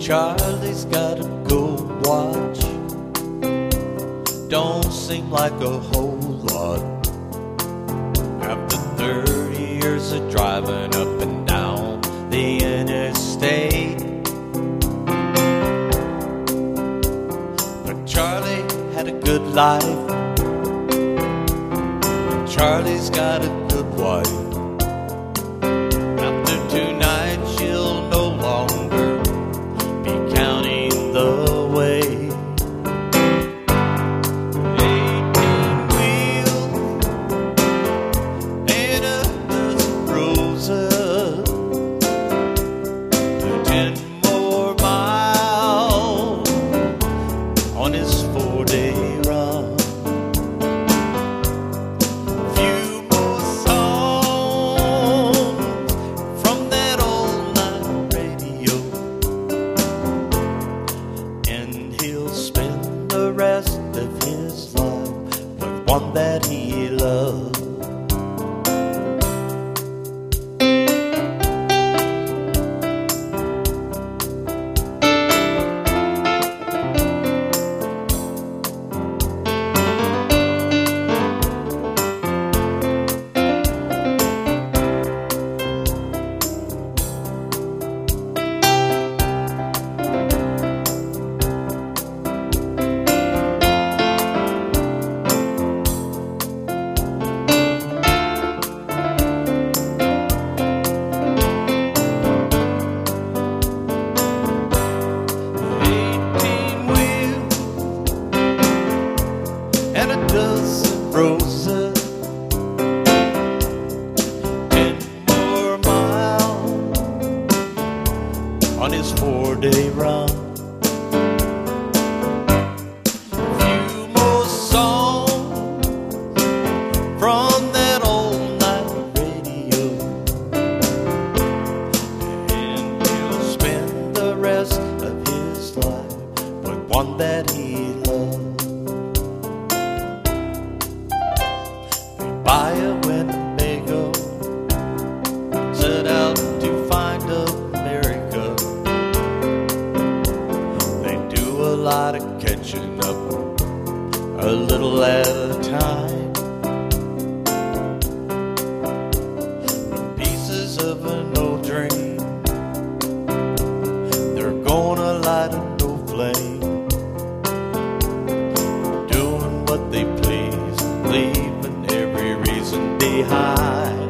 Charlie's got a gold watch. Don't seem like a whole lot. After 30 years of driving up and down the interstate, but Charlie had a good life. Charlie's got a good wife. After 2 nights, she'll no longer be counting the way. 18-wheel and a dozen roses, 10 more miles on his 4-day run. Rest of his life with one that he loved. And a dozen roses, 10 more miles on his 4-day run. Few more songs from that all-night radio, and he'll spend the rest of his life with one that he loved. Buy a Winnebago, set out to find America. They do a lot of catching up, a little at a time. Pieces of an old dream, they're gonna light a no flame, doing what they please, leaving every reason behind.